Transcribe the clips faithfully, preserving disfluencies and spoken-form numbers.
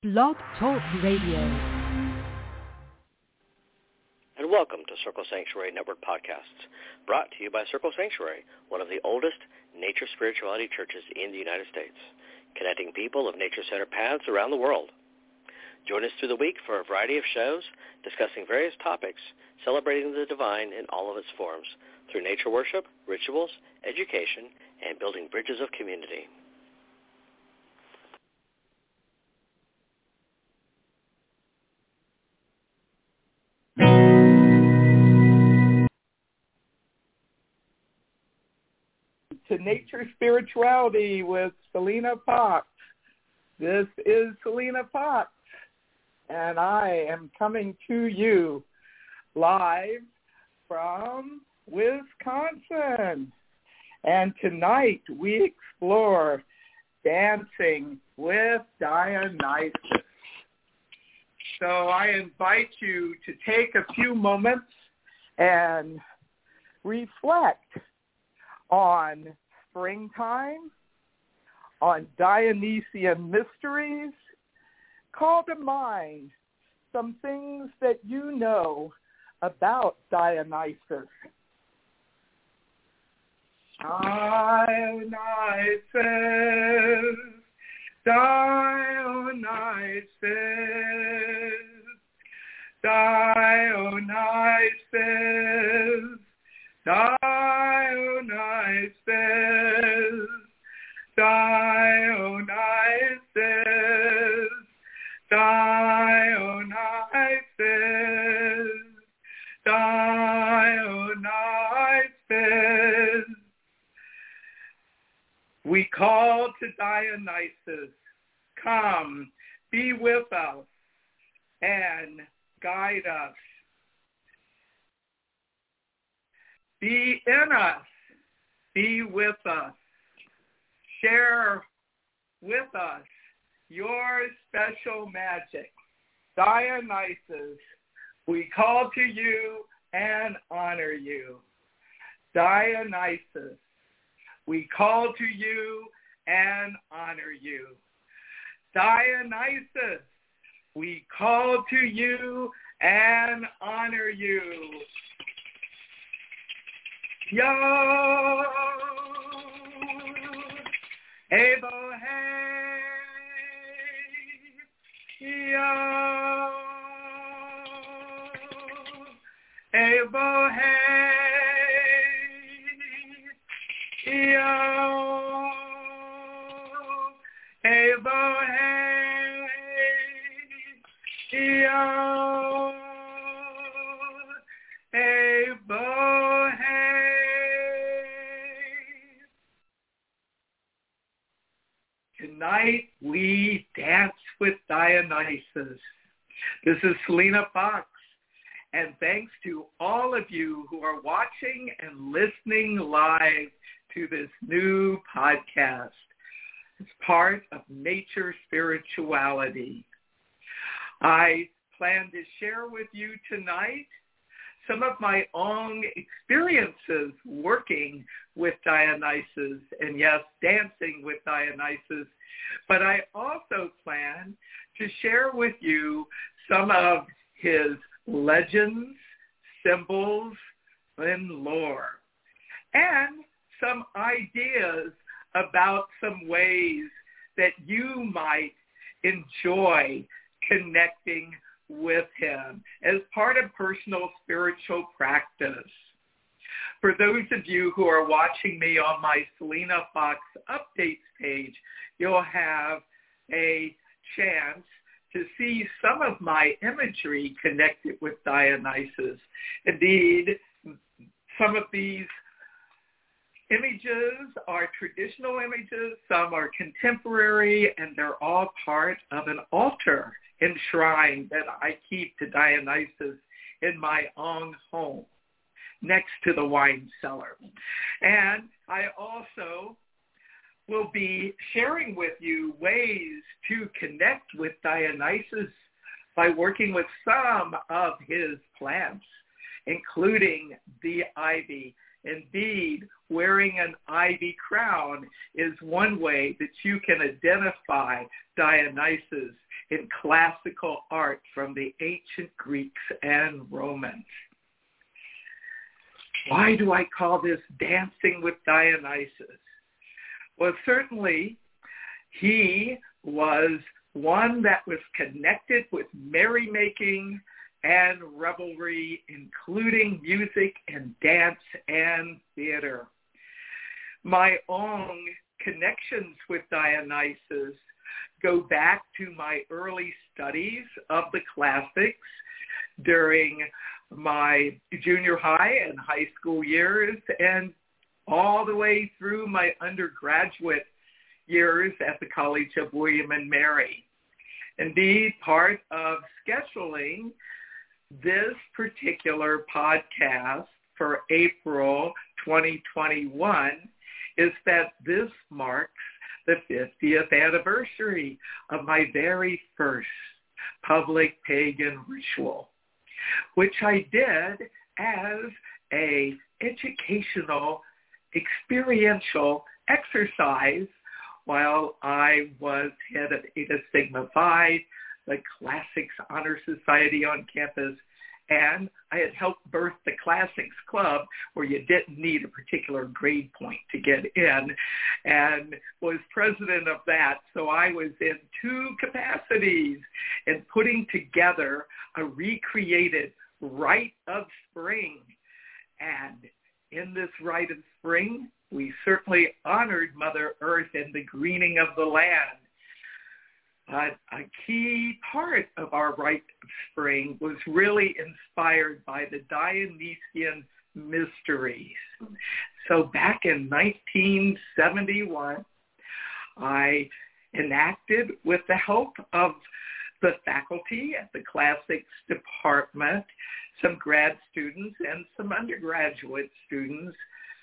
Blog Talk Radio. And welcome to Circle Sanctuary Network Podcasts, brought to you by Circle Sanctuary, one of the oldest nature spirituality churches in the United States, connecting people of nature-centered paths around the world. Join us through the week for a variety of shows discussing various topics, celebrating the divine in all of its forms, through nature worship, rituals, education, and building bridges of community. To Nature Spirituality with Selena Fox. This is Selena Fox, and I am coming to you live from Wisconsin. And tonight we explore dancing with Dionysus. So I invite you to take a few moments and reflect on springtime, on Dionysian mysteries. Call to mind some things that you know about Dionysus. Dionysus, Dionysus, Dionysus, Dionysus, Dionysus, Dionysus, Dionysus. We call to Dionysus, come, be with us, and guide us. Be in us, be with us, share with us your special magic. Dionysus, we call to you and honor you. Dionysus, we call to you and honor you. Dionysus, we call to you and honor you. Yo, Abo, hey, yo, Abo, hey, yo, Abo, hey, yo, Abo, hey. Tonight we dance with Dionysus. This is Selena Fox, and thanks to all of you who are watching and listening live to this new podcast. It's part of Nature Spirituality. I plan to share with you tonight some of my own experiences working with Dionysus and, yes, dancing with Dionysus. But I also plan to share with you some of his legends, symbols, and lore, and some ideas about some ways that you might enjoy connecting with him as part of personal spiritual practice. For those of you who are watching me on my Selena Fox updates page, you'll have a chance to see some of my imagery connected with Dionysus. Indeed, some of these images are traditional images, some are contemporary, and they're all part of an altar and shrine that I keep to Dionysus in my own home next to the wine cellar. And I also will be sharing with you ways to connect with Dionysus by working with some of his plants, including the ivy Indeed, wearing an ivy crown is one way that you can identify Dionysus in classical art from the ancient Greeks and Romans. Why do I call this Dancing with Dionysus? Well, certainly he was one that was connected with merrymaking and revelry, including music and dance and theater. My own connections with Dionysus go back to my early studies of the classics during my junior high and high school years and all the way through my undergraduate years at the College of William and Mary. Indeed, part of scheduling this particular podcast for April twenty twenty-one is that this marks the fiftieth anniversary of my very first public pagan ritual, which I did as a educational, experiential exercise while I was head of Eta Sigma Phi, the Classics Honor Society on campus, and I had helped birth the Classics Club, where you didn't need a particular grade point to get in, and was president of that. So I was in two capacities in putting together a recreated Rite of Spring. And in this Rite of Spring, we certainly honored Mother Earth and the greening of the land. But a key part of our Rite of Spring was really inspired by the Dionysian mysteries. So back in nineteen seventy-one, I enacted, with the help of the faculty at the Classics Department, some grad students and some undergraduate students,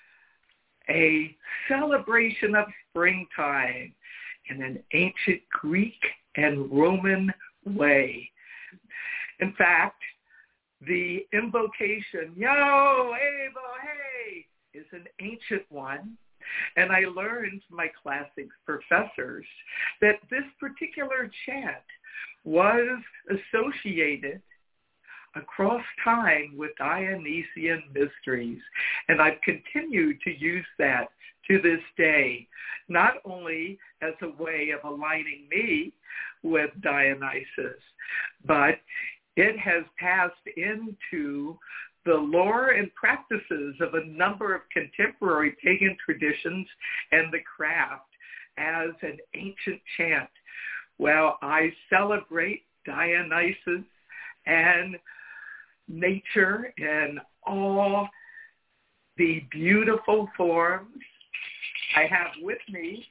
a celebration of springtime in an ancient Greek and Roman way. In fact, the invocation, yo, Avo, hey, is an ancient one. And I learned from my classics professors that this particular chant was associated across time with Dionysian mysteries. And I've continued to use that to this day, not only as a way of aligning me with Dionysus, but it has passed into the lore and practices of a number of contemporary pagan traditions and the craft as an ancient chant. Well, I celebrate Dionysus and nature in all the beautiful forms. I have with me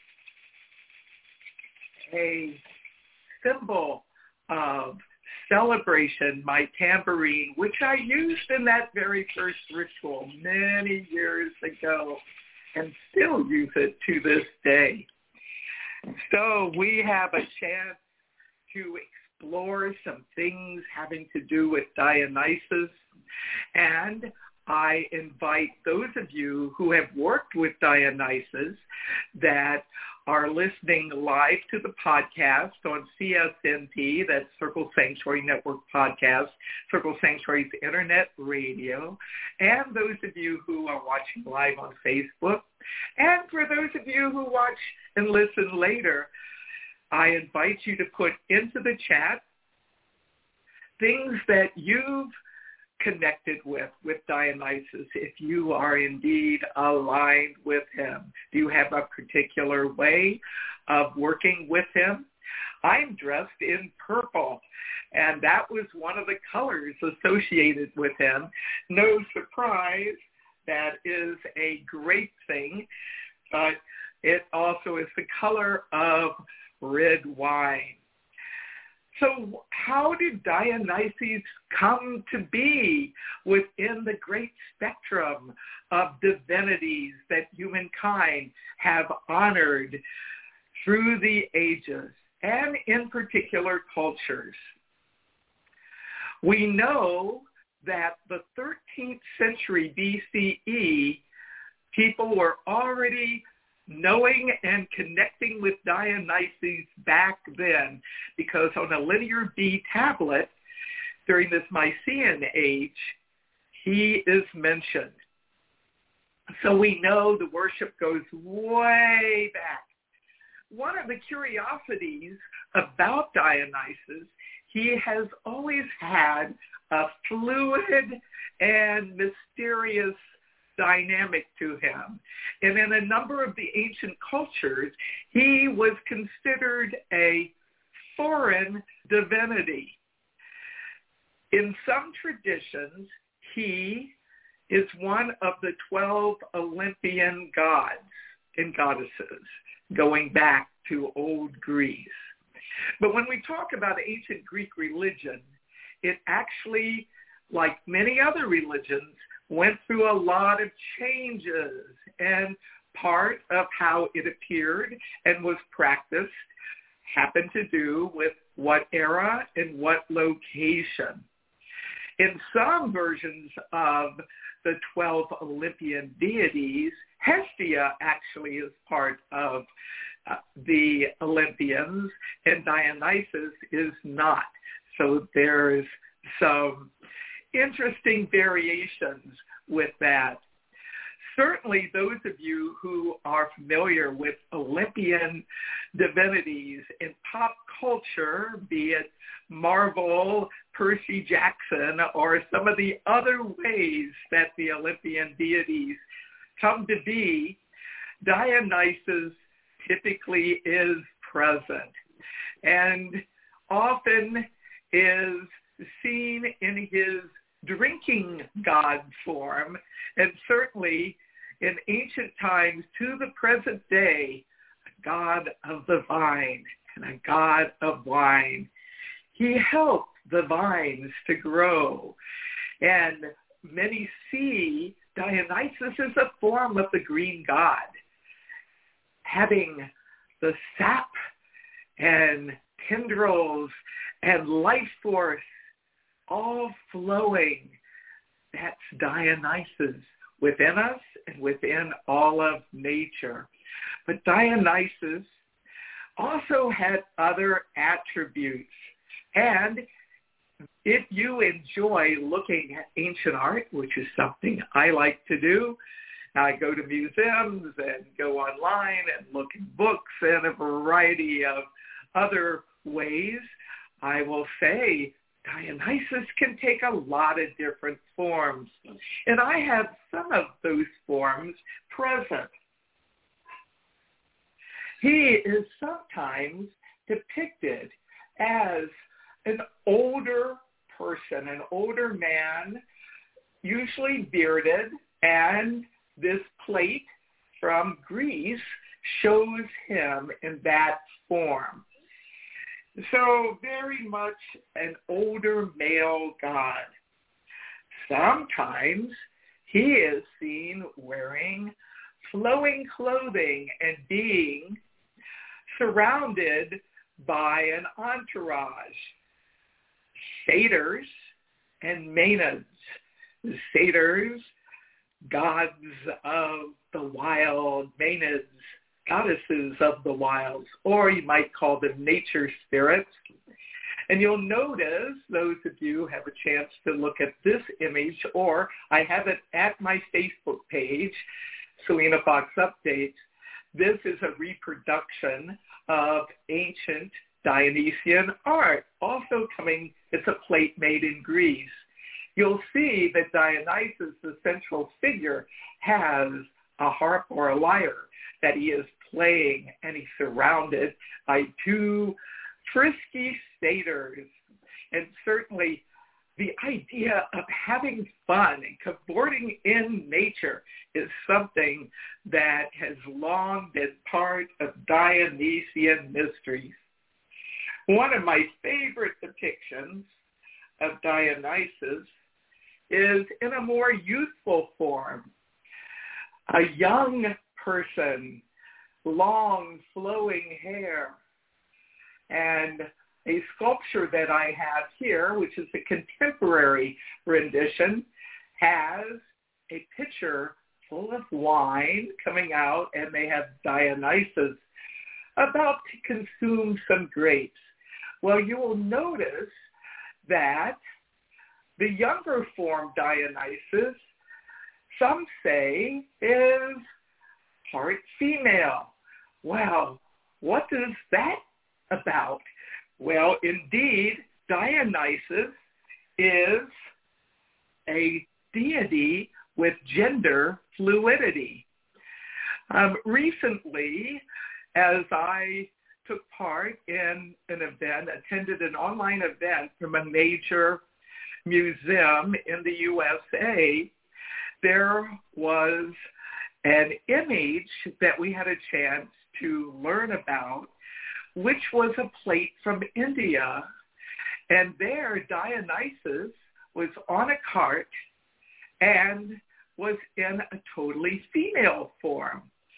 a symbol of celebration, my tambourine, which I used in that very first ritual many years ago and still use it to this day. So we have a chance to explore some things having to do with Dionysus, and I invite those of you who have worked with Dionysus that are listening live to the podcast on C S N P, that's Circle Sanctuary Network Podcast, Circle Sanctuary's Internet Radio, and those of you who are watching live on Facebook. And for those of you who watch and listen later, I invite you to put into the chat things that you've connected with, with Dionysus, if you are indeed aligned with him. Do you have a particular way of working with him? I'm dressed in purple, and that was one of the colors associated with him. No surprise, that is a great thing, but it also is the color of red wine. So how did Dionysus come to be within the great spectrum of divinities that humankind have honored through the ages, and in particular cultures? We know that the thirteenth century B C E People were already knowing and connecting with Dionysus back then, because on a linear B tablet during this Mycenaean age, he is mentioned. So we know the worship goes way back. One of the curiosities about Dionysus, he has always had a fluid and mysterious dynamic to him. And in a number of the ancient cultures, he was considered a foreign divinity. In some traditions, he is one of the twelve Olympian gods and goddesses, going back to old Greece. But when we talk about ancient Greek religion, it actually, like many other religions, went through a lot of changes, and part of how it appeared and was practiced happened to do with what era and what location. In some versions of the twelve Olympian deities, Hestia actually is part of uh, the Olympians, and Dionysus is not. So there's some interesting variations with that. Certainly those of you who are familiar with Olympian divinities in pop culture, be it Marvel, Percy Jackson, or some of the other ways that the Olympian deities come to be, Dionysus typically is present and often is seen in his drinking god form, and certainly in ancient times to the present day, a god of the vine and a god of wine. He helped the vines to grow, and many see Dionysus as a form of the green god, having the sap and tendrils and life force all flowing. That's Dionysus within us and within all of nature. But Dionysus also had other attributes. And if you enjoy looking at ancient art, which is something I like to do, I go to museums and go online and look in books and a variety of other ways, I will say Dionysus can take a lot of different forms. And I have some of those forms present. He is sometimes depicted as an older person, an older man, usually bearded, and this plate from Greece shows him in that form. So very much an older male god. Sometimes he is seen wearing flowing clothing and being surrounded by an entourage, satyrs and maenads. The satyrs, gods of the wild, maenads, goddesses of the wilds, or you might call them nature spirits. And you'll notice, those of you who have a chance to look at this image, or I have it at my Facebook page, Selena Fox Updates, this is a reproduction of ancient Dionysian art, also coming, it's a plate made in Greece. You'll see that Dionysus, the central figure, has a harp or a lyre that he is playing, and he's surrounded by two frisky satyrs. And certainly the idea of having fun and cavorting in nature is something that has long been part of Dionysian mysteries. One of my favorite depictions of Dionysus is in a more youthful form. A young person, long flowing hair, and a sculpture that I have here, which is a contemporary rendition, has a picture full of wine coming out, and they have Dionysus about to consume some grapes. Well, you will notice that the younger form Dionysus, some say, is part female. Well, what is that about? Well, indeed, Dionysus is a deity with gender fluidity. Um, recently, as I took part in an event, attended an online event from a major museum in the U S A, there was an image that we had a chance to learn about, which was a plate from India. And there, Dionysus was on a cart and was in a totally female form.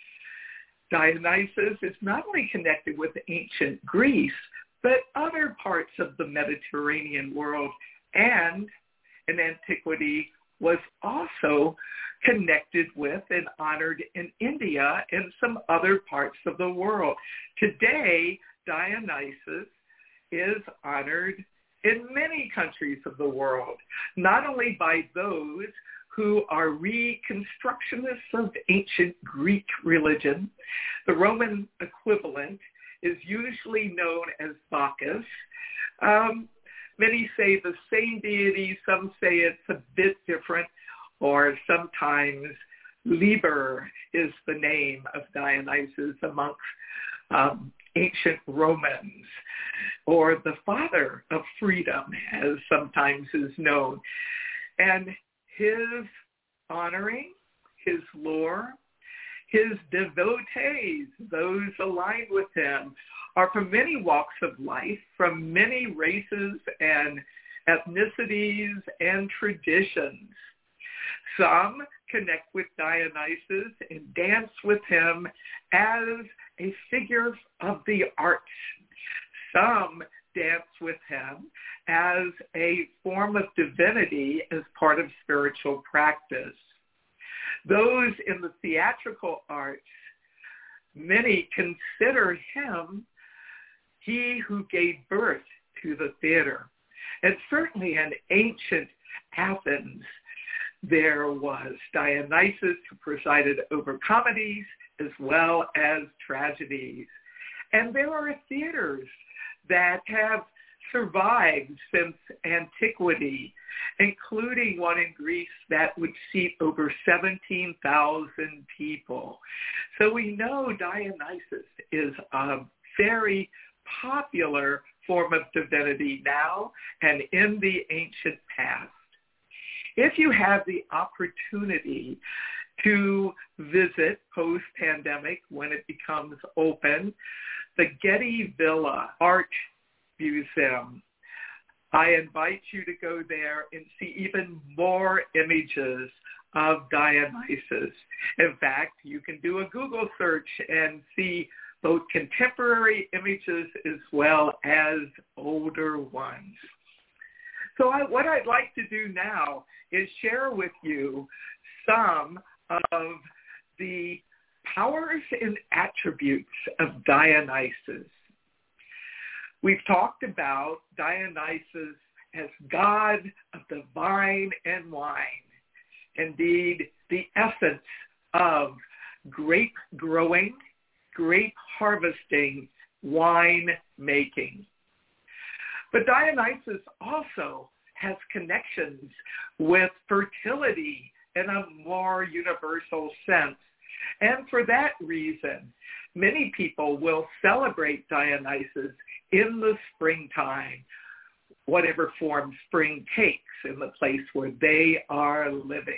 Dionysus is not only connected with ancient Greece, but other parts of the Mediterranean world, and in antiquity was also connected with and honored in India and some other parts of the world. Today, Dionysus is honored in many countries of the world, not only by those who are reconstructionists of ancient Greek religion. The Roman equivalent is usually known as Bacchus. Um, many say the same deity, some say it's a bit different, or sometimes Liber is the name of Dionysus amongst um, ancient Romans, or the father of freedom, as sometimes is known. And his honoring, his lore, his devotees, those aligned with him, are from many walks of life, from many races and ethnicities and traditions. Some connect with Dionysus and dance with him as a figure of the arts. Some dance with him as a form of divinity as part of spiritual practice. Those in the theatrical arts, many consider him he who gave birth to the theater. And certainly in ancient Athens, there was Dionysus who presided over comedies as well as tragedies. And there are theaters that have survived since antiquity, including one in Greece that would seat over seventeen thousand people. So we know Dionysus is a very popular form of divinity now and in the ancient past. If you have the opportunity to visit post-pandemic when it becomes open, the Getty Villa Art Museum, I invite you to go there and see even more images of Dionysus. In fact, you can do a Google search and see both contemporary images as well as older ones. So I, what I'd like to do now is share with you some of the powers and attributes of Dionysus. We've talked about Dionysus as God of the vine and wine, indeed the essence of grape growing, grape harvesting, wine making. But Dionysus also has connections with fertility in a more universal sense. And for that reason, many people will celebrate Dionysus in the springtime, whatever form spring takes in the place where they are living.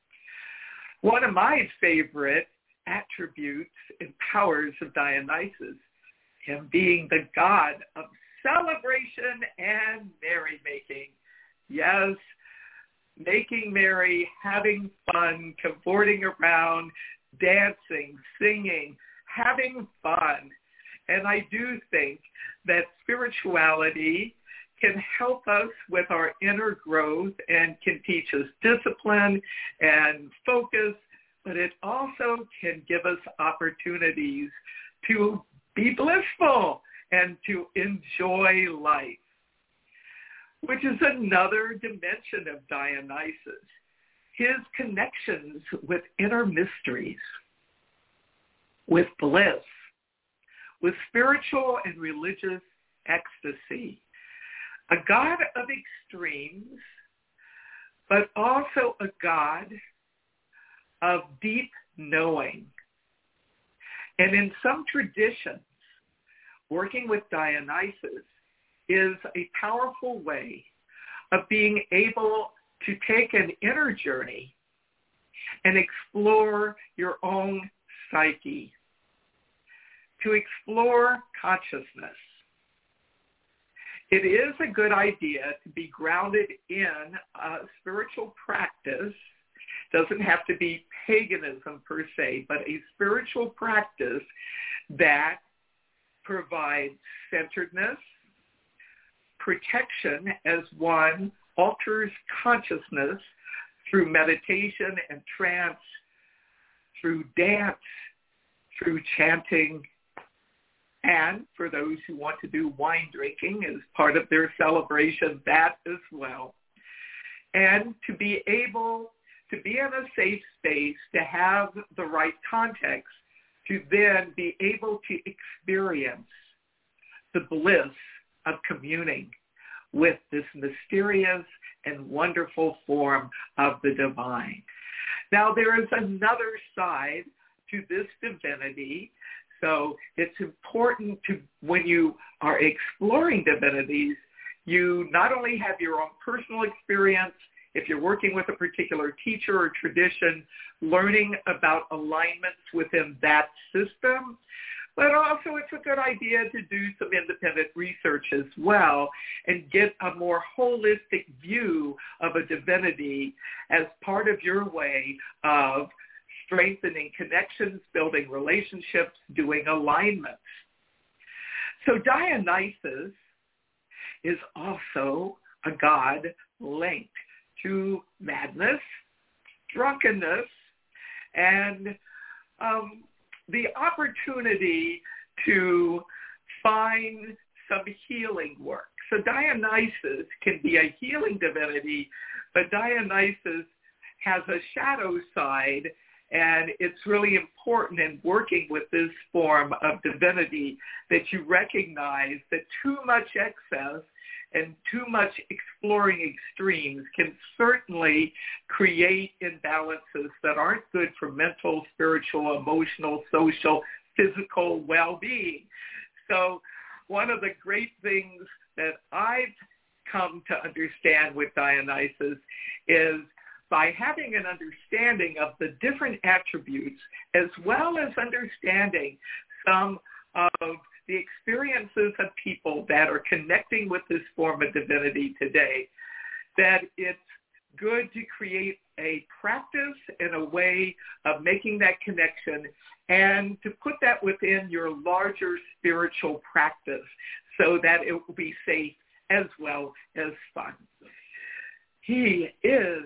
One of my favorite attributes and powers of Dionysus, him being the god of celebration and merrymaking. Yes, making merry, having fun, cavorting around, dancing, singing, having fun. And I do think that spirituality can help us with our inner growth and can teach us discipline and focus, but it also can give us opportunities to be blissful and to enjoy life, which is another dimension of Dionysus, his connections with inner mysteries, with bliss, with spiritual and religious ecstasy, a God of extremes, but also a God of deep knowing. And in some traditions, working with Dionysus is a powerful way of being able to take an inner journey and explore your own psyche, to explore consciousness. It is a good idea to be grounded in a spiritual practice. Doesn't have to be paganism per se, but a spiritual practice that provides centeredness, protection as one alters consciousness through meditation and trance, through dance, through chanting, and for those who want to do wine drinking as part of their celebration, that as well. And to be able to be in a safe space, to have the right context, to then be able to experience the bliss of communing with this mysterious and wonderful form of the divine. Now, there is another side to this divinity. So it's important to, when you are exploring divinities, you not only have your own personal experience, if you're working with a particular teacher or tradition, learning about alignments within that system, but also it's a good idea to do some independent research as well and get a more holistic view of a divinity as part of your way of strengthening connections, building relationships, doing alignments. So Dionysus is also a god linked to madness, drunkenness, and um, the opportunity to find some healing work. So Dionysus can be a healing divinity, but Dionysus has a shadow side, and it's really important in working with this form of divinity that you recognize that too much excess and too much exploring extremes can certainly create imbalances that aren't good for mental, spiritual, emotional, social, physical well-being. So one of the great things that I've come to understand with Dionysus is by having an understanding of the different attributes, as well as understanding some of the experiences of people that are connecting with this form of divinity today, that it's good to create a practice and a way of making that connection and to put that within your larger spiritual practice so that it will be safe as well as fun. He is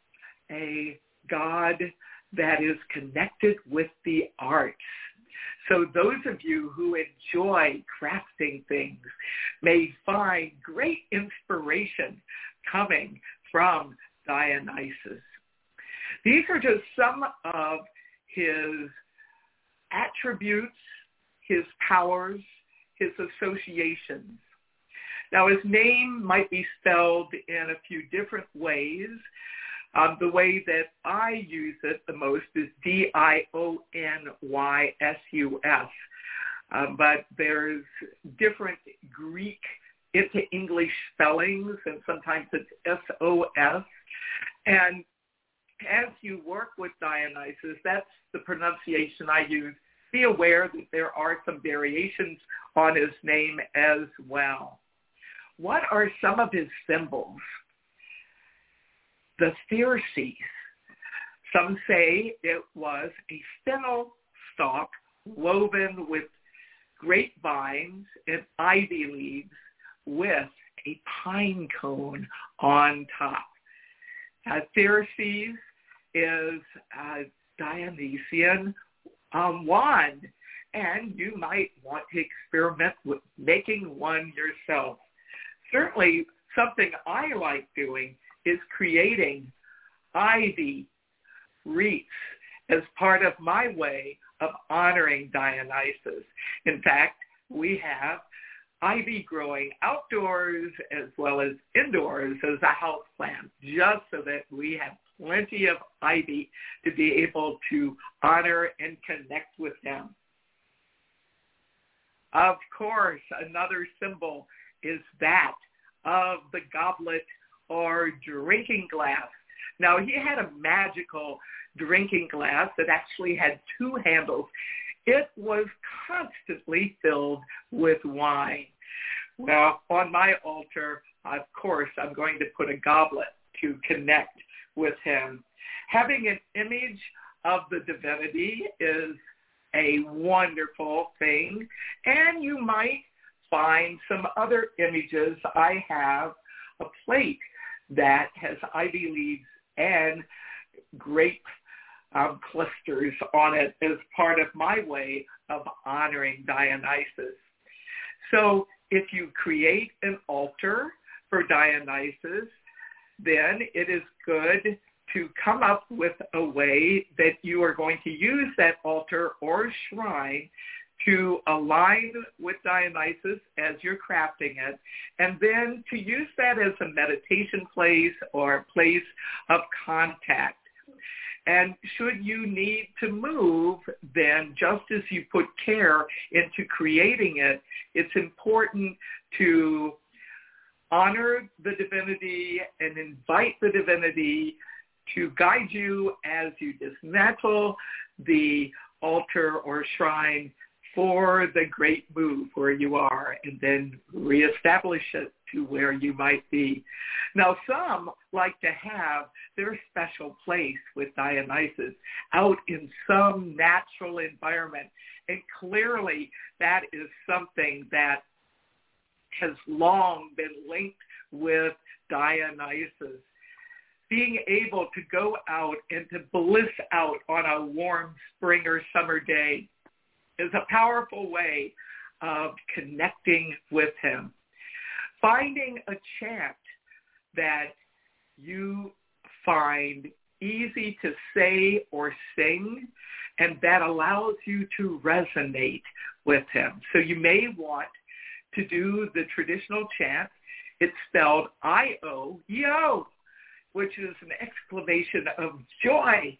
a God that is connected with the arts. So those of you who enjoy crafting things may find great inspiration coming from Dionysus. These are just some of his attributes, his powers, his associations. Now, his name might be spelled in a few different ways. Um, the way that I use it the most is D I O N Y S U S. Um, but there's different Greek into English spellings, and sometimes it's S O S. And as you work with Dionysus, that's the pronunciation I use. Be aware that there are some variations on his name as well. What are some of his symbols? The Thyrses. Some say it was a fennel stalk woven with grapevines and ivy leaves with a pine cone on top. Uh, Thyrses is uh, Dionysian um, wand, and you might want to experiment with making one yourself. Certainly, something I like doing is creating ivy wreaths as part of my way of honoring Dionysus. In fact, we have ivy growing outdoors as well as indoors as a house plant, just so that we have plenty of ivy to be able to honor and connect with him. Of course, another symbol is that of the goblet or drinking glass. Now, he had a magical drinking glass that actually had two handles. It was constantly filled with wine. Well, on my altar, of course, I'm going to put a goblet to connect with him. Having an image of the divinity is a wonderful thing, and you might find some other images. I have a plate that has ivy leaves and grape um, clusters on it as part of my way of honoring Dionysus. So if you create an altar for Dionysus, then it is good to come up with a way that you are going to use that altar or shrine to align with Dionysus as you're crafting it, and then to use that as a meditation place or a place of contact. And should you need to move, then just as you put care into creating it, it's important to honor the divinity and invite the divinity to guide you as you dismantle the altar or shrine for the great move where you are, and then reestablish it to where you might be. Now, some like to have their special place with Dionysus out in some natural environment, and clearly that is something that has long been linked with Dionysus. Being able to go out and to bliss out on a warm spring or summer day is a powerful way of connecting with him. Finding a chant that you find easy to say or sing and that allows you to resonate with him. So you may want to do the traditional chant. It's spelled I O, yo, which is an exclamation of joy.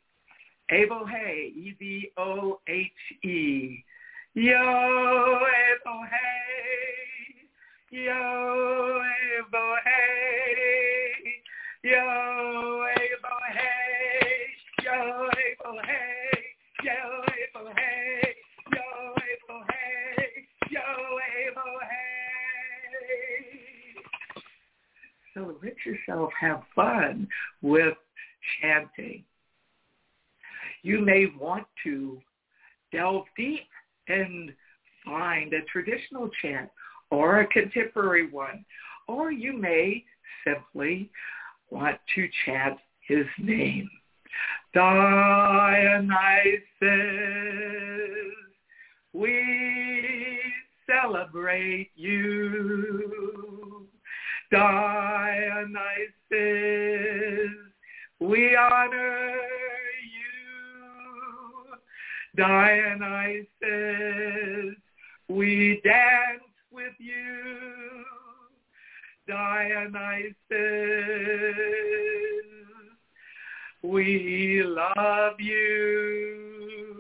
Evohe, E V O H E. Yo, Evohe, yo, Evohe, yo, Evohe, yo, Evohe, yo, Evohe, yo, Evohe, yo, Evohe. So let yourself have fun with chanting. You may want to delve deep and find a traditional chant or a contemporary one, or you may simply want to chant his name. Dionysus, we celebrate you. Dionysus, we honor you. Dionysus, we dance with you. Dionysus, we love you.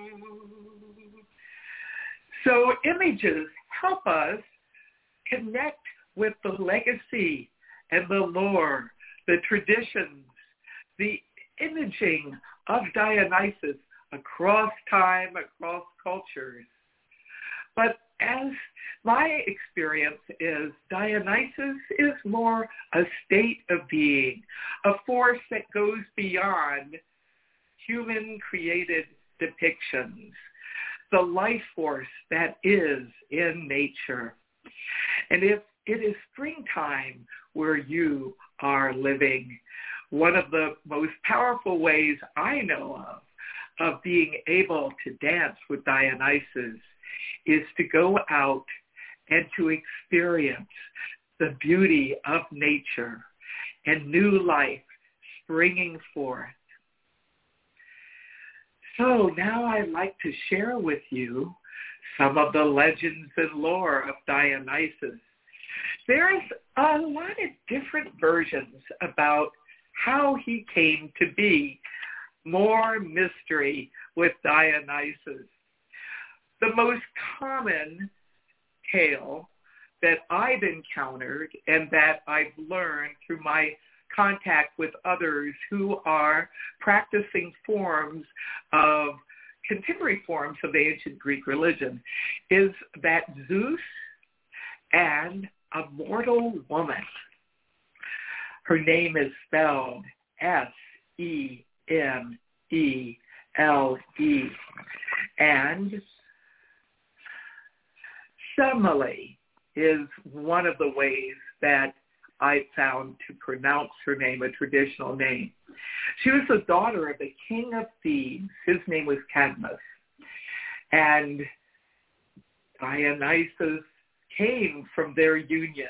So images help us connect with the legacy and the lore, the traditions, the imaging of Dionysus across time, across cultures. But as my experience is, Dionysus is more a state of being, a force that goes beyond human-created depictions, the life force that is in nature. And if it is springtime where you are living, one of the most powerful ways I know of of being able to dance with Dionysus is to go out and to experience the beauty of nature and new life springing forth. So now I'd like to share with you some of the legends and lore of Dionysus. There's a lot of different versions about how he came to be. More mystery with Dionysus. The most common tale that I've encountered and that I've learned through my contact with others who are practicing forms of contemporary forms of ancient Greek religion is that Zeus and a mortal woman, her name is spelled S E M E L E, and Semele is one of the ways that I found to pronounce her name, a traditional name. She was the daughter of the king of Thebes. His name was Cadmus. And Dionysus came from their union.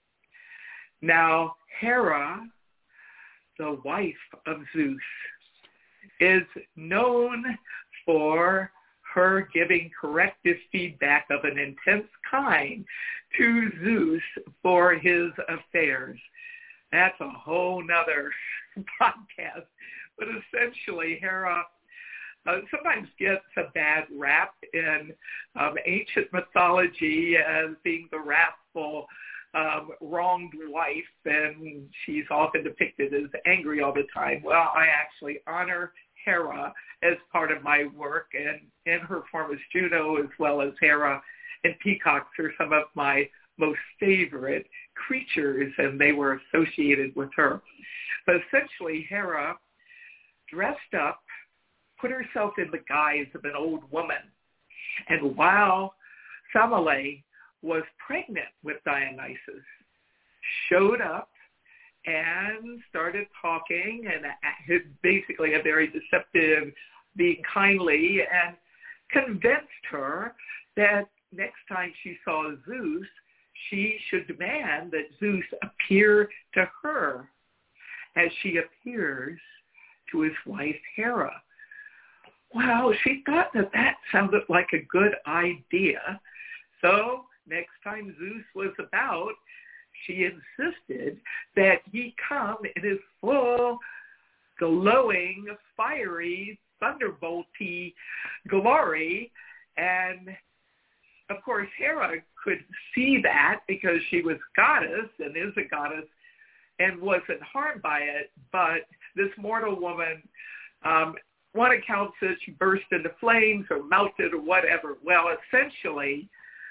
Now, Hera, the wife of Zeus, is known for her giving corrective feedback of an intense kind to Zeus for his affairs. That's a whole nother podcast. But essentially, Hera uh, sometimes gets a bad rap in um, ancient mythology as being the wrathful, um, wronged wife, and she's often depicted as angry all the time. Well, I actually honor Hera as part of my work, and in her form as Juno, as well as Hera and peacocks are some of my most favorite creatures, and they were associated with her. But essentially, Hera dressed up, put herself in the guise of an old woman, and while Semele was pregnant with Dionysus, showed up and started talking, and basically a very deceptive, being kindly, and convinced her that next time she saw Zeus, she should demand that Zeus appear to her as she appears to his wife Hera. Well, she thought that that sounded like a good idea. So next time Zeus was about, she insisted that he come in his full, glowing, fiery, thunderbolty glory. And, of course, Hera could see that because she was goddess and is a goddess and wasn't harmed by it. But this mortal woman, um, one account says she burst into flames or melted or whatever. Well, essentially,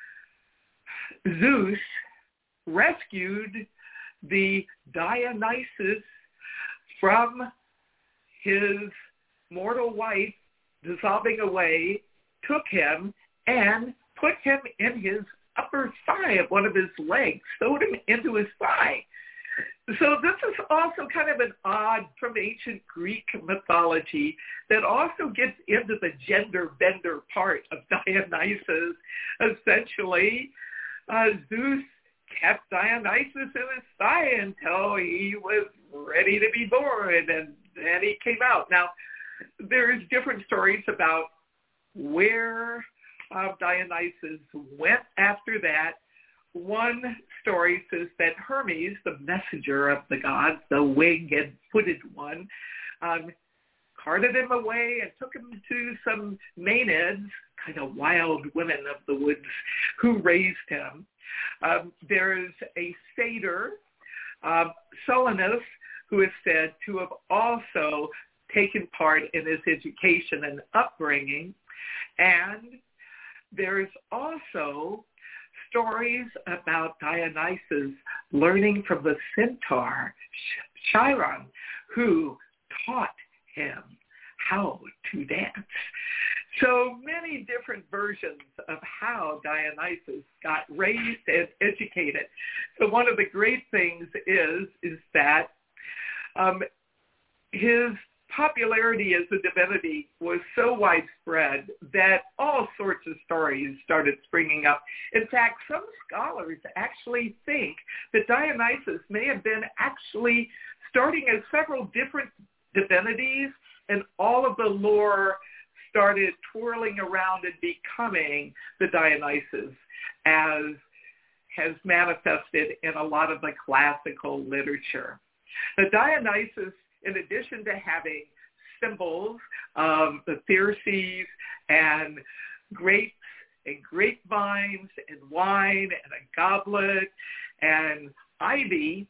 Zeus rescued the Dionysus from his mortal wife dissolving away, took him, and put him in his upper thigh of one of his legs, sewed him into his thigh. So this is also kind of an odd from ancient Greek mythology that also gets into the gender bender part of Dionysus. Essentially, uh, Zeus kept Dionysus in his thigh until he was ready to be born, and then he came out. Now, there's different stories about where uh, Dionysus went after that. One story says that Hermes, the messenger of the gods, the winged and footed one, um, carted him away and took him to some Maenads, kind of wild women of the woods, who raised him. Um, there's a satyr, um, Solanus, who is said to have also taken part in his education and upbringing. And there's also stories about Dionysus learning from the centaur, Chiron, who taught him how to dance. So many different versions of how Dionysus got raised and educated. So one of the great things is, is that um, his popularity as a divinity was so widespread that all sorts of stories started springing up. In fact, some scholars actually think that Dionysus may have been actually starting as several different divinities, and all of the lore started twirling around and becoming the Dionysus, as has manifested in a lot of the classical literature. The Dionysus, in addition to having symbols of the Therses and grapes and grapevines and wine and a goblet and ivy,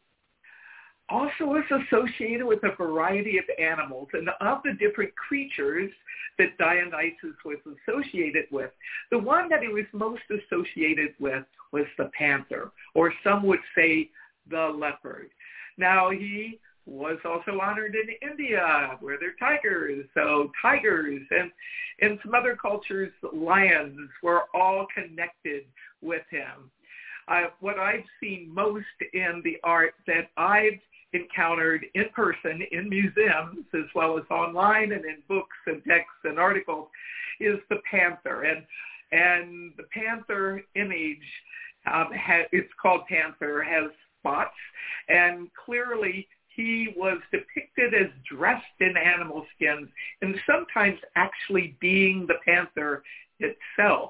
also is associated with a variety of animals. And of the different creatures that Dionysus was associated with, the one that he was most associated with was the panther, or some would say the leopard. Now, he was also honored in India, where there are tigers. So tigers and in some other cultures, lions were all connected with him. Uh, what I've seen most in the art that I've encountered in person in museums as well as online and in books and texts and articles is the panther. And and the panther image, um, ha- it's called panther, has spots, and clearly he was depicted as dressed in animal skins and sometimes actually being the panther itself.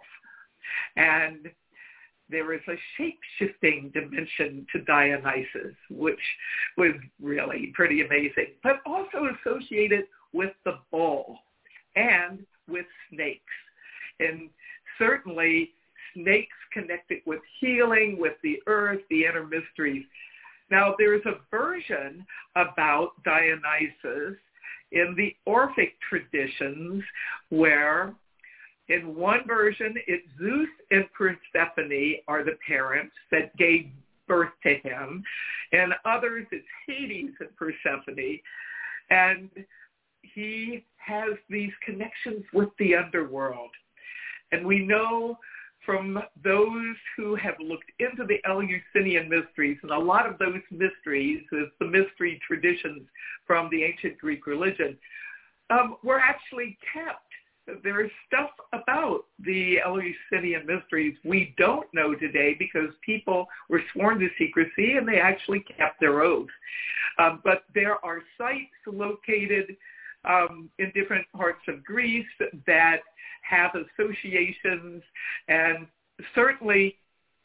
And there is a shape-shifting dimension to Dionysus, which was really pretty amazing, but also associated with the bull and with snakes. And certainly snakes connected with healing, with the earth, the inner mysteries. Now, there's a version about Dionysus in the Orphic traditions where in one version, it's Zeus and Persephone are the parents that gave birth to him. In others, it's Hades and Persephone. And he has these connections with the underworld. And we know from those who have looked into the Eleusinian mysteries, and a lot of those mysteries, is the mystery traditions from the ancient Greek religion, um, were actually kept. There is stuff about the Eleusinian mysteries we don't know today because people were sworn to secrecy and they actually kept their oath. Um, but there are sites located um, in different parts of Greece that have associations, and certainly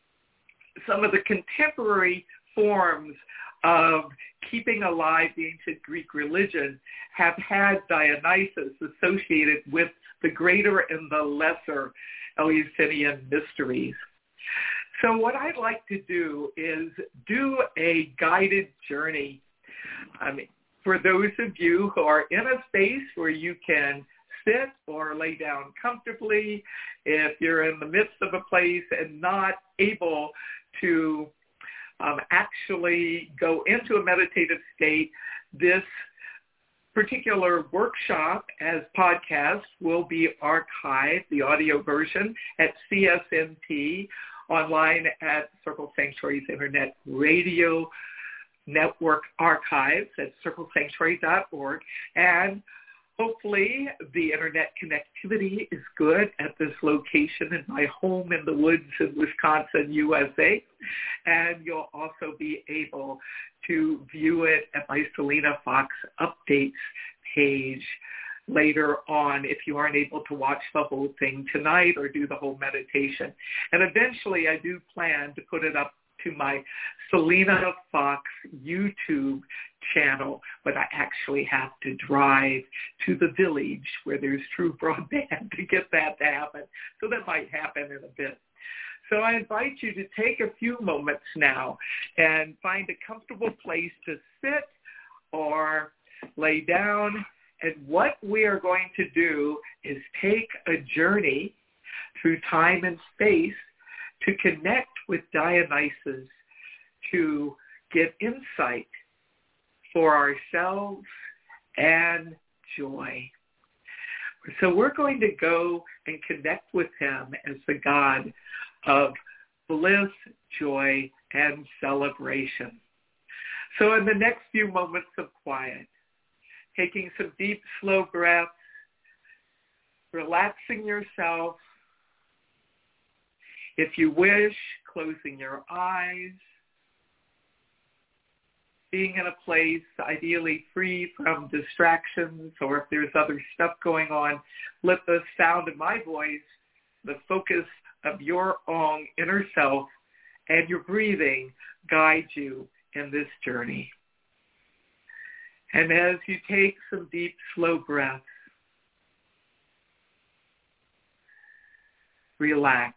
some of the contemporary forms of keeping alive the ancient Greek religion have had Dionysus associated with the greater and the lesser Eleusinian mysteries. So what I'd like to do is do a guided journey. I mean, for those of you who are in a space where you can sit or lay down comfortably, if you're in the midst of a place and not able to um, actually go into a meditative state, this particular workshop as podcast will be archived, the audio version, at C S N T, online at Circle Sanctuary's Internet Radio Network Archives at circle sanctuary dot org. And hopefully the internet connectivity is good at this location in my home in the woods in Wisconsin, U S A. And you'll also be able to view it at my Selena Fox Updates page later on if you aren't able to watch the whole thing tonight or do the whole meditation. And eventually I do plan to put it up to my Selena Fox YouTube channel, but I actually have to drive to the village where there's true broadband to get that to happen. So that might happen in a bit. So I invite you to take a few moments now and find a comfortable place to sit or lay down. And what we are going to do is take a journey through time and space to connect with Dionysus, to get insight for ourselves and joy. So we're going to go and connect with him as the God of bliss, joy, and celebration. So in the next few moments of quiet, taking some deep, slow breaths, relaxing yourself. If you wish, closing your eyes, being in a place ideally free from distractions, or if there's other stuff going on, let the sound of my voice, the focus of your own inner self and your breathing guide you in this journey. And as you take some deep, slow breaths, relax.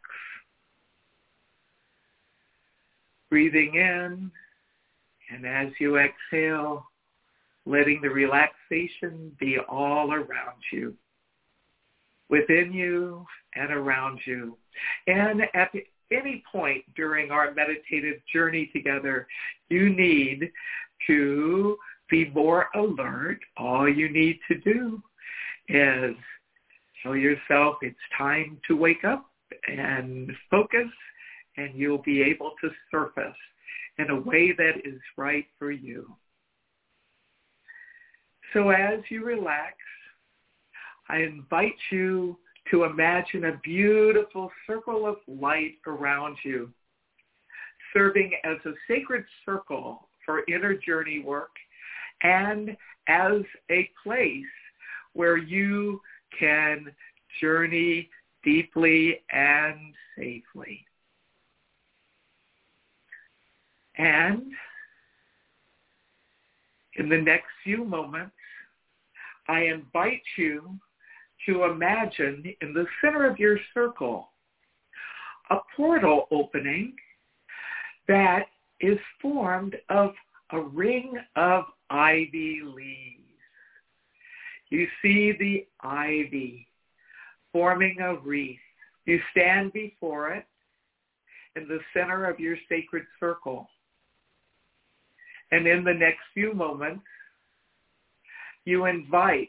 Breathing in, and as you exhale, letting the relaxation be all around you, within you and around you. And at any point during our meditative journey together, you need to be more alert. All you need to do is tell yourself it's time to wake up and focus, and you'll be able to surface in a way that is right for you. So as you relax, I invite you to imagine a beautiful circle of light around you, serving as a sacred circle for inner journey work and as a place where you can journey deeply and safely. And in the next few moments, I invite you to imagine in the center of your circle a portal opening that is formed of a ring of ivy leaves. You see the ivy forming a wreath. You stand before it in the center of your sacred circle. And in the next few moments, you invite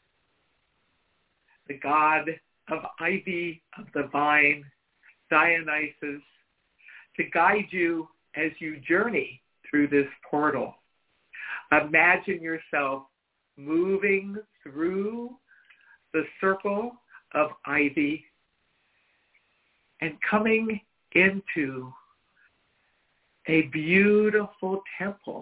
the god of ivy, of the vine, Dionysus, to guide you as you journey through this portal. Imagine yourself moving through the circle of ivy and coming into a beautiful temple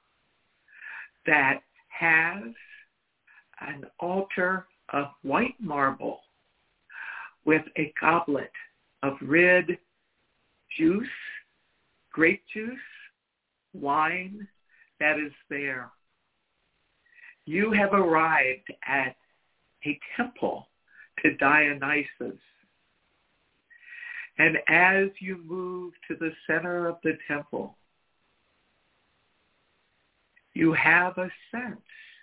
that has an altar of white marble with a goblet of red juice, grape juice, wine that is there. You have arrived at a temple to Dionysus. And as you move to the center of the temple, you have a sense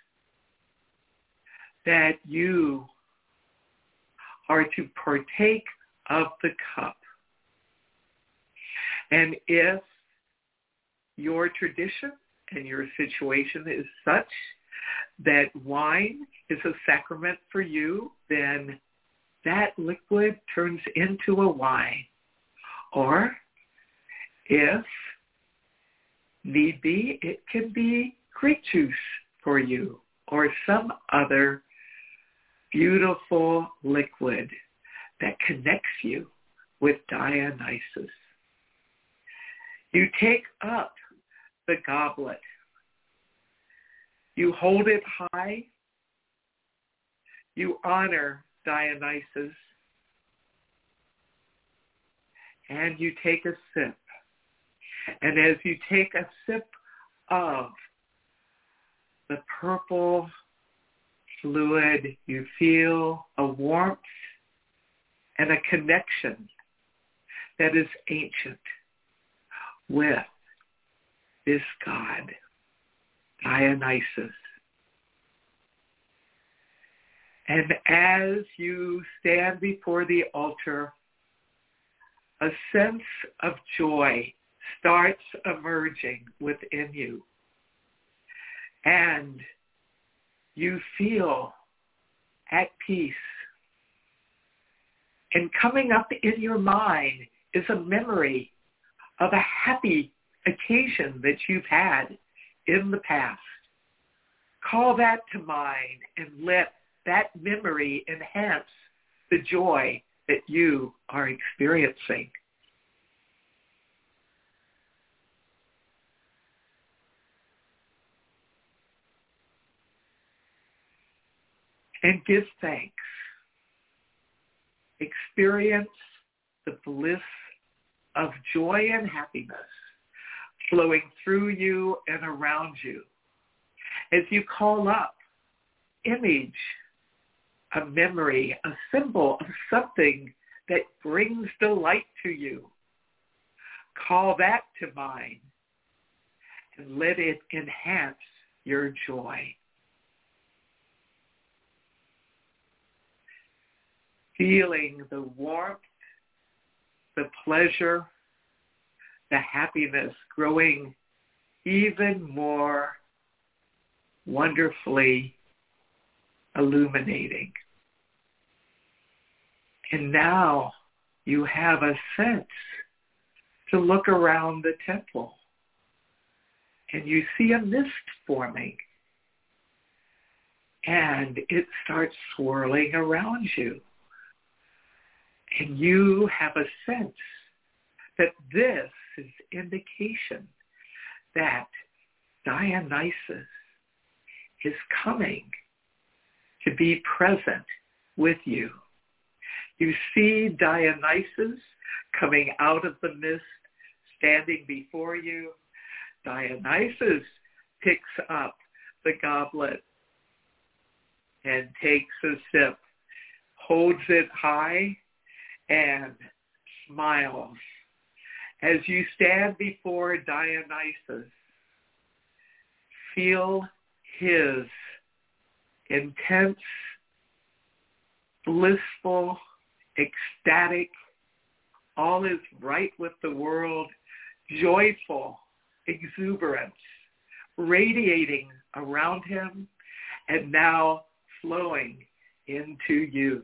that you are to partake of the cup. And if your tradition and your situation is such that wine is a sacrament for you, then that liquid turns into a wine. Or if need be, it can be grape juice for you or some other beautiful liquid that connects you with Dionysus. You take up the goblet. You hold it high. You honor Dionysus. And you take a sip. And as you take a sip of the purple fluid, you feel a warmth and a connection that is ancient with this god, Dionysus. And as you stand before the altar, a sense of joy starts emerging within you. And you feel at peace. And coming up in your mind is a memory of a happy occasion that you've had in the past. Call that to mind and let that memory enhance the joy that you are experiencing. And give thanks. Experience the bliss of joy and happiness flowing through you and around you. As you call up, image a memory, a symbol of something that brings delight to you. Call that to mind and let it enhance your joy. Feeling the warmth, the pleasure, the happiness growing even more wonderfully illuminating. And now you have a sense to look around the temple and you see a mist forming and it starts swirling around you. And you have a sense that this is indication that Dionysus is coming to be present with you. You see Dionysus coming out of the mist, standing before you. Dionysus picks up the goblet and takes a sip, holds it high, and smiles. As you stand before Dionysus, feel his intense, blissful, ecstatic, all is right with the world, joyful exuberance radiating around him and now flowing into you.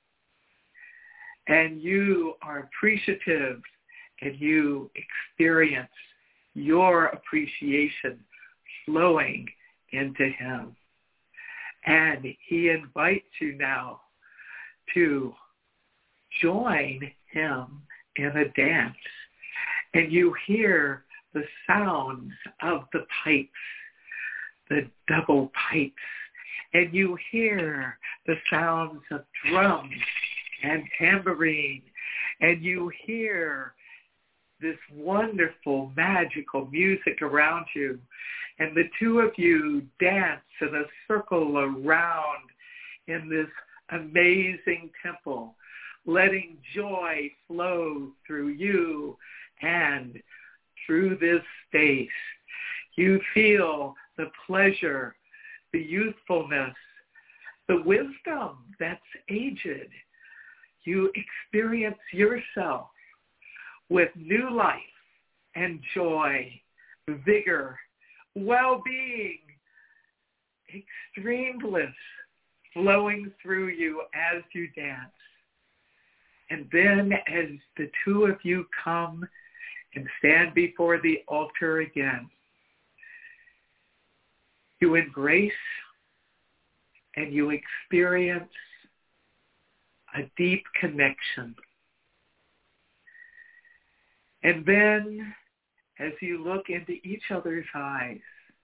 And you are appreciative and you experience your appreciation flowing into him. And he invites you now to join him in a dance. And you hear the sounds of the pipes, the double pipes, and you hear the sounds of drums and tambourine, and you hear this wonderful, magical music around you, and the two of you dance in a circle around in this amazing temple, letting joy flow through you and through this space. You feel the pleasure, the youthfulness, the wisdom that's aged. You experience yourself with new life and joy, vigor, well-being, extreme bliss flowing through you as you dance. And then as the two of you come and stand before the altar again, you embrace and you experience a deep connection. And then, as you look into each other's eyes,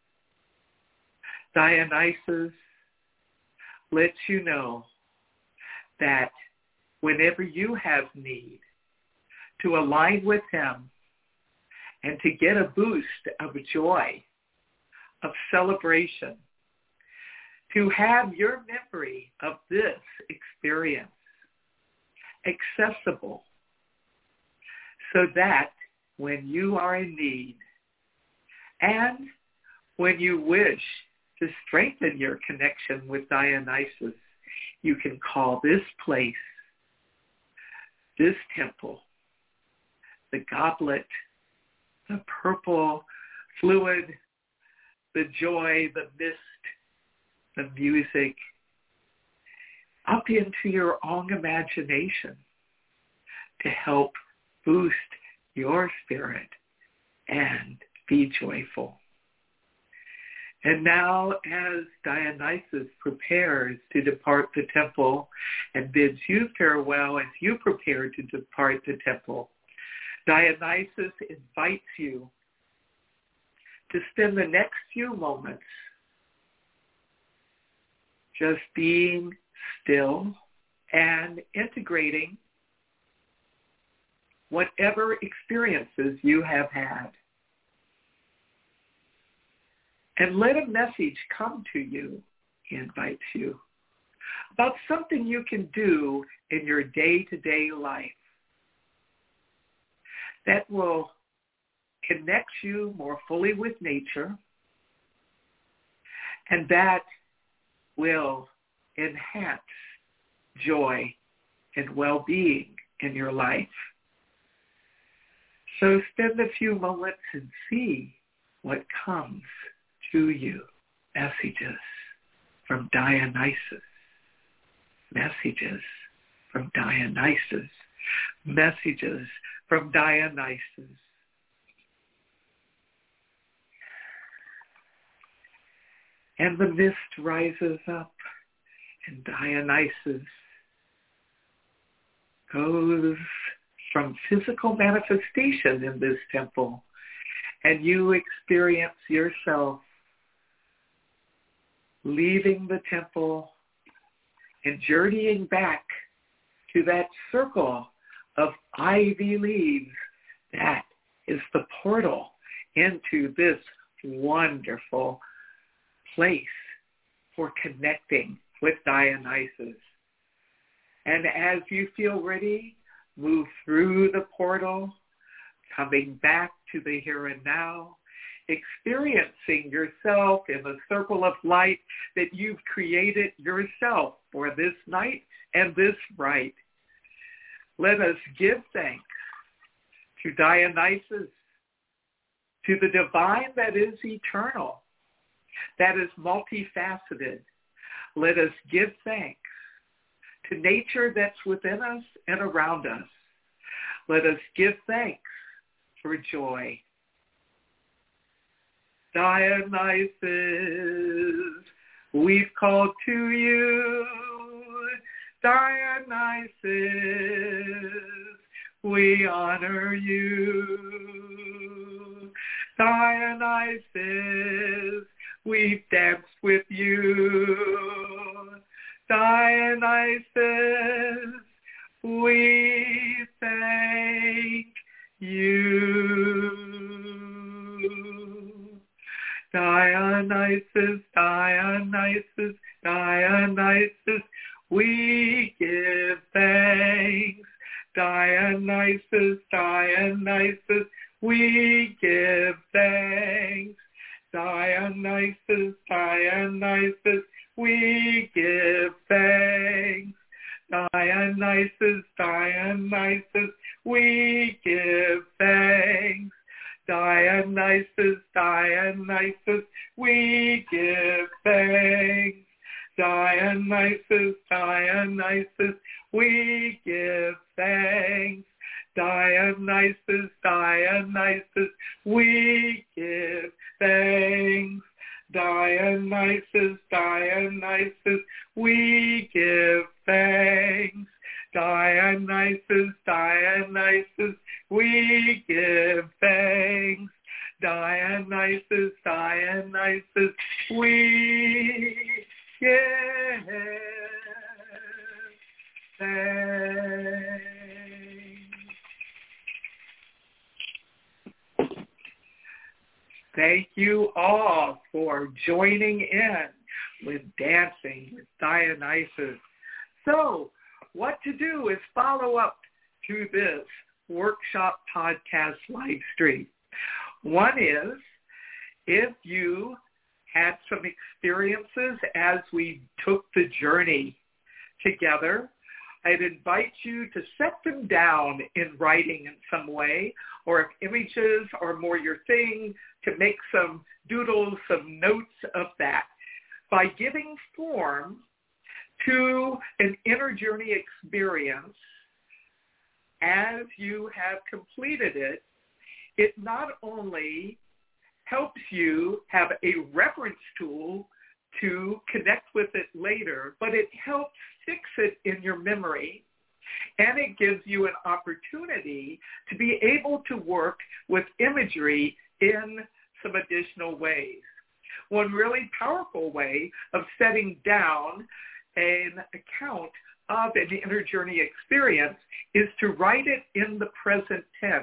Dionysus lets you know that whenever you have need, to align with him and to get a boost of joy, of celebration, to have your memory of this experience accessible so that when you are in need and when you wish to strengthen your connection with Dionysus, you can call this place, this temple, the goblet, the purple fluid, the joy, the mist, the music, up into your own imagination to help boost your spirit and be joyful. And now as Dionysus prepares to depart the temple and bids you farewell as you prepare to depart the temple, Dionysus invites you to spend the next few moments just being still and integrating whatever experiences you have had. And let a message come to you, he invites you, about something you can do in your day-to-day life that will connect you more fully with nature, and that will enhance joy and well-being in your life. So spend a few moments and see what comes to you. Messages from Dionysus. Messages from Dionysus. Messages from Dionysus. And the mist rises up, and Dionysus goes from physical manifestation in this temple, and you experience yourself leaving the temple and journeying back to that circle of ivy leaves that is the portal into this wonderful place for connecting with Dionysus. And as you feel ready, move through the portal, coming back to the here and now, experiencing yourself in the circle of light that you've created yourself for this night and this rite. Let us give thanks to Dionysus, to the divine that is eternal, that is multifaceted. Let us give thanks to nature that's within us and around us. Let us give thanks for joy. Dionysus, we've called to you. Dionysus, we honor you. Dionysus, we've danced with you. Dionysus, we thank you. Dionysus, Dionysus, Dionysus, we give thanks. Dionysus, Dionysus, we give thanks. Dionysus, Dionysus, we give thanks. Dionysus, Dionysus, we give thanks. Dionysus, Dionysus, we give thanks. Dionysus, Dionysus, we give thanks. Dionysus, Dionysus, we give thanks. Dionysus, Dionysus, we give thanks. Dionysus, Dionysus, we give thanks. Dionysus, Dionysus, we give thanks. Thank you all for joining in with Dancing with Dionysus. So, what to do is follow up to this workshop podcast live stream. One is, if you had some experiences as we took the journey together, I'd invite you to set them down in writing in some way, or if images are more your thing, to make some doodles, some notes of that, by giving form to an inner journey experience. As you have completed it, it not only helps you have a reference tool to connect with it later, but it helps fix it in your memory, and it gives you an opportunity to be able to work with imagery in some additional ways. One really powerful way of setting down an account of an inner journey experience is to write it in the present tense,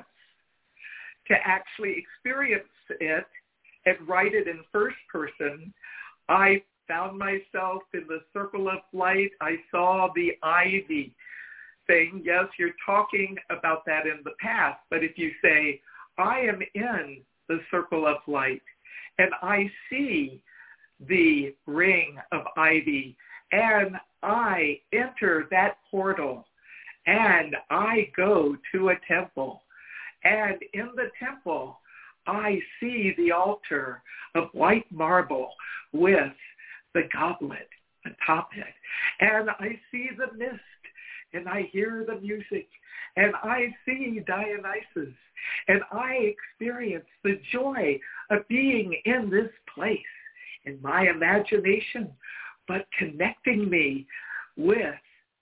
to actually experience it and write it in first person. I found myself in the circle of light. I saw the ivy thing. Yes, you're talking about that in the past, but if you say, I am in the circle of light, and I see the ring of ivy, and I enter that portal, and I go to a temple, and in the temple, I see the altar of white marble with the goblet atop it, and I see the mist, and I hear the music, and I see Dionysus, and I experience the joy of being in this place in my imagination, but connecting me with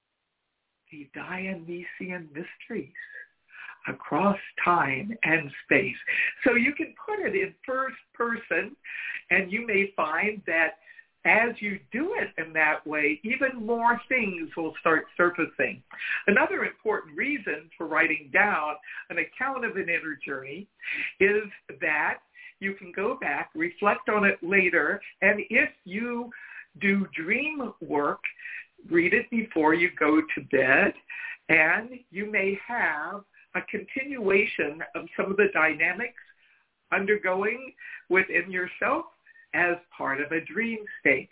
the Dionysian mysteries across time and space. So you can put it in first person, and you may find that as you do it in that way, even more things will start surfacing. Another important reason for writing down an account of an inner journey is that you can go back, reflect on it later, and if you do dream work, read it before you go to bed, and you may have a continuation of some of the dynamics undergoing within yourself as part of a dream state.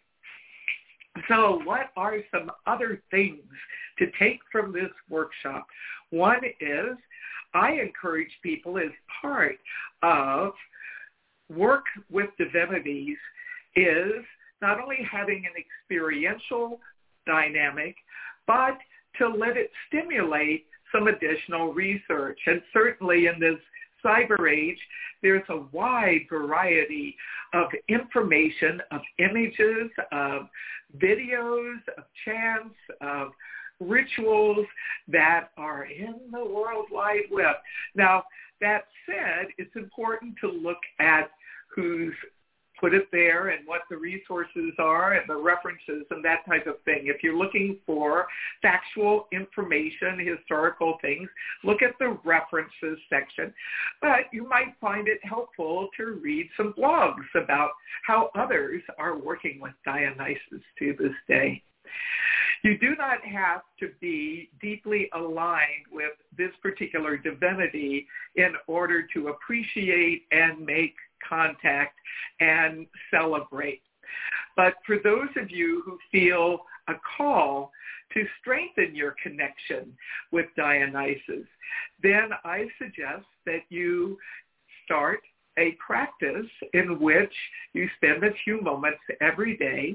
So what are some other things to take from this workshop? One is I encourage people as part of work with divinities is not only having an experiential dynamic, but to let it stimulate some additional research. And certainly in this cyber age, there's a wide variety of information, of images, of videos, of chants, of rituals that are in the World Wide Web. Now, that said, it's important to look at who's put it there and what the resources are and the references and that type of thing. If you're looking for factual information, historical things, look at the references section. But you might find it helpful to read some blogs about how others are working with Dionysus to this day. You do not have to be deeply aligned with this particular divinity in order to appreciate and make contact and celebrate. But for those of you who feel a call to strengthen your connection with Dionysus, then I suggest that you start a practice in which you spend a few moments every day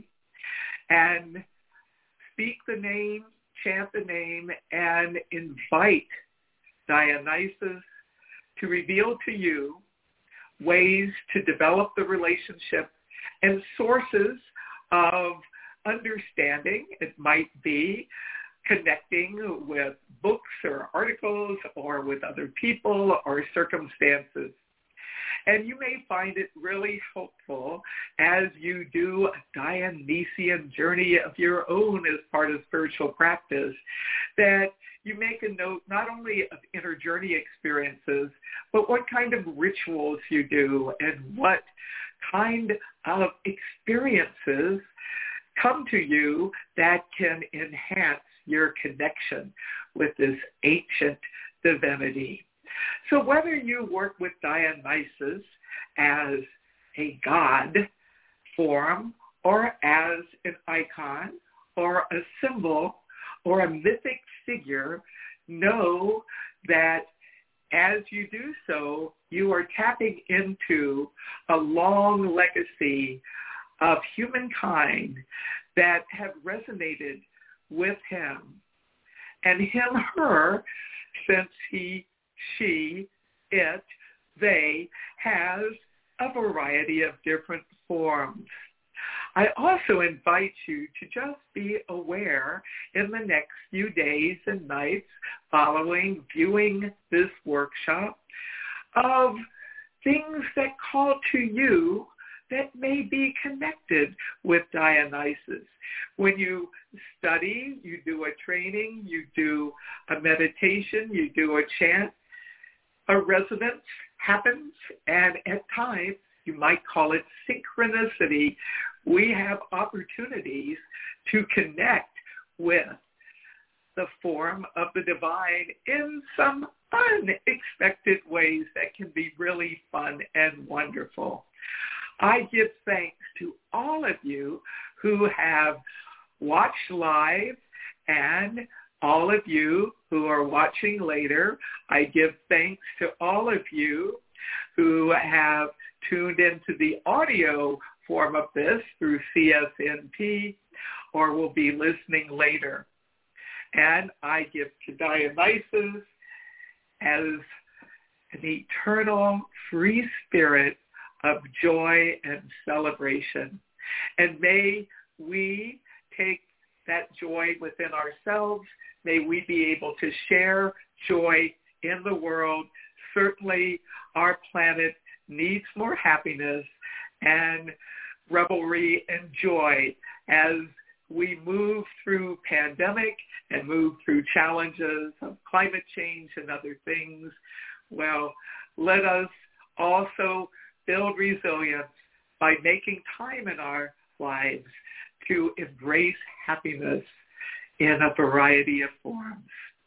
and speak the name, chant the name, and invite Dionysus to reveal to you ways to develop the relationship and sources of understanding. It might be connecting with books or articles or with other people or circumstances. And you may find it really helpful as you do a Dionysian journey of your own as part of spiritual practice that you make a note not only of inner journey experiences, but what kind of rituals you do and what kind of experiences come to you that can enhance your connection with this ancient divinity. So whether you work with Dionysus as a god form or as an icon or a symbol or a mythic figure, know that as you do so, you are tapping into a long legacy of humankind that have resonated with him. And him, her, since he, she, it, they, has a variety of different forms. I also invite you to just be aware in the next few days and nights following viewing this workshop of things that call to you that may be connected with Dionysus. When you study, you do a training, you do a meditation, you do a chant, a resonance happens, and at times, you might call it synchronicity. We have opportunities to connect with the form of the divine in some unexpected ways that can be really fun and wonderful. I give thanks to all of you who have watched live and all of you who are watching later. I give thanks to all of you who have tuned into the audio form of this through C S N P or will be listening later. And I give to Dionysus as an eternal free spirit of joy and celebration. And may we take that joy within ourselves. May we be able to share joy in the world. Certainly, our planet needs more happiness and revelry and joy as we move through pandemic and move through challenges of climate change and other things. Well, let us also build resilience by making time in our lives to embrace happiness in a variety of forms.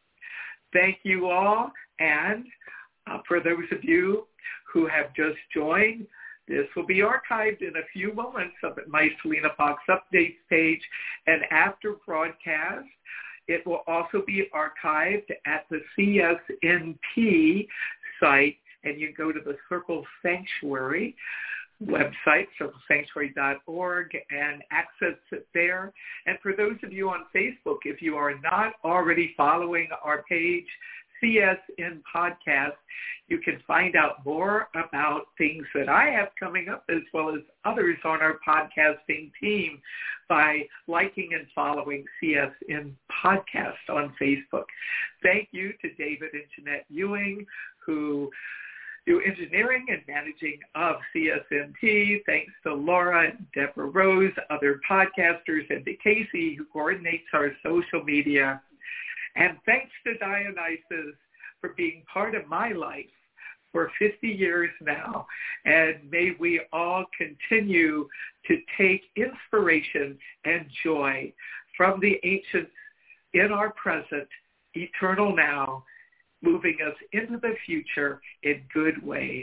Thank you all, and uh, for those of you who have just joined, this will be archived in a few moments up at my Selena Fox Updates page, and after broadcast, it will also be archived at the C S N P site, and you go to the Circle Sanctuary website, circle sanctuary dot org, and access it there. And for those of you on Facebook, if you are not already following our page, C S N Podcast, you can find out more about things that I have coming up as well as others on our podcasting team by liking and following C S N Podcast on Facebook. Thank you to David and Jeanette Ewing, who do engineering and managing of C S N P. Thanks to Laura and Deborah Rose, other podcasters, and to Casey, who coordinates our social media. And thanks to Dionysus for being part of my life for fifty years now. And may we all continue to take inspiration and joy from the ancients in our present, eternal now, moving us into the future in good ways.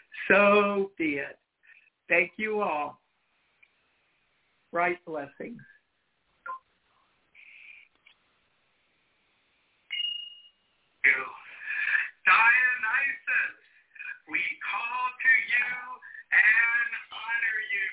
So be it. Thank you all. Bright blessings. Dionysus, we call to you and honor you.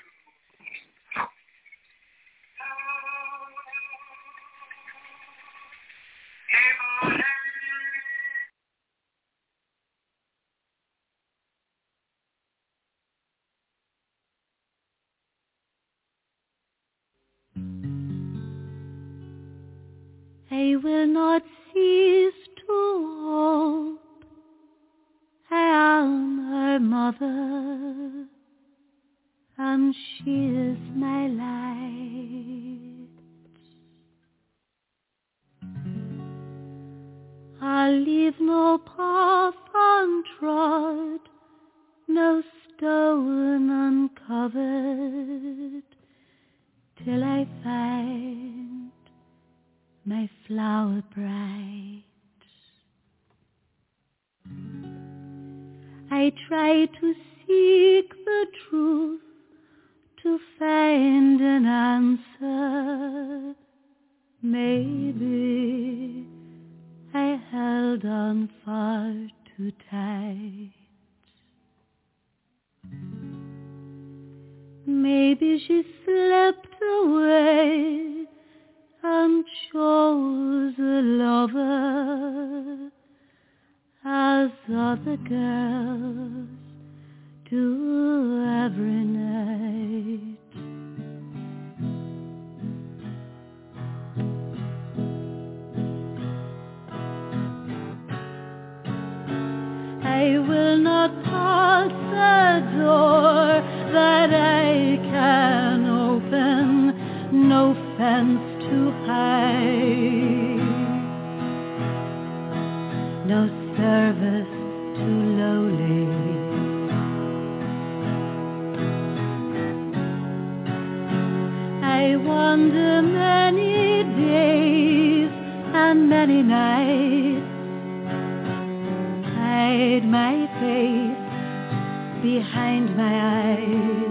I will not cease to hope. I am her mother, and she is my light. I'll leave no path untrod, no stone uncovered, till I find my flower bright. I try to seek the truth, to find an answer. Maybe I held on far too tight. Maybe she slipped away and chose a lover, as other girls do every night. I will not pass the door that I can open, no fence to hide, no service too lowly, I wander many days and many nights, hide my face behind my eyes.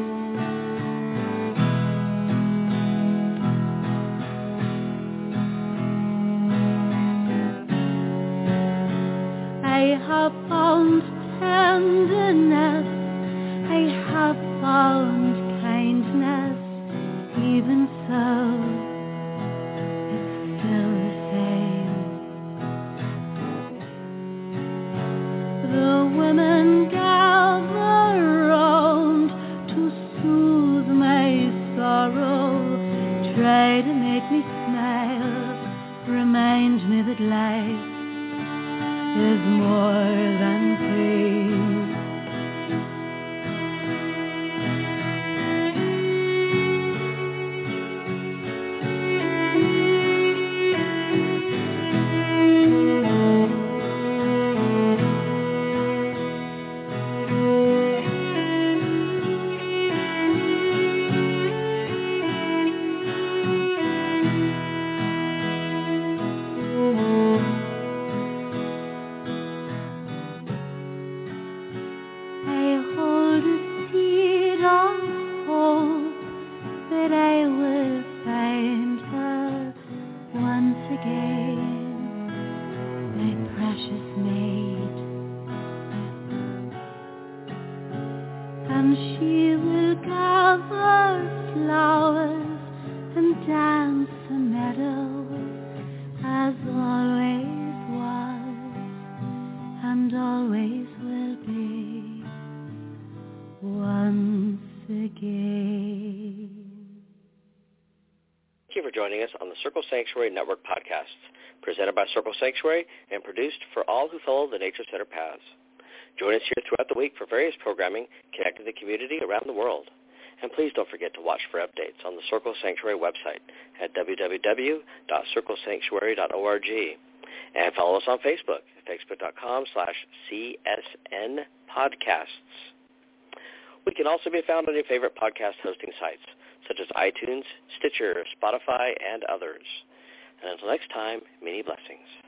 I have found tenderness, I have found kindness, even so, it's still the same. The women gather round to soothe my sorrow, try to make me smile, remind me that life is more than pain. And she will gather flowers and dance a meadow as always was and always will be once again. Thank you for joining us on the Circle Sanctuary Network podcasts, presented by Circle Sanctuary and produced for all who follow the Nature Center paths. Join us here throughout the week for various programming connecting the community around the world. And please don't forget to watch for updates on the Circle Sanctuary website at w w w dot circle sanctuary dot org. And follow us on Facebook at facebook.com slash CSN podcasts. We can also be found on your favorite podcast hosting sites, such as iTunes, Stitcher, Spotify, and others. And until next time, many blessings.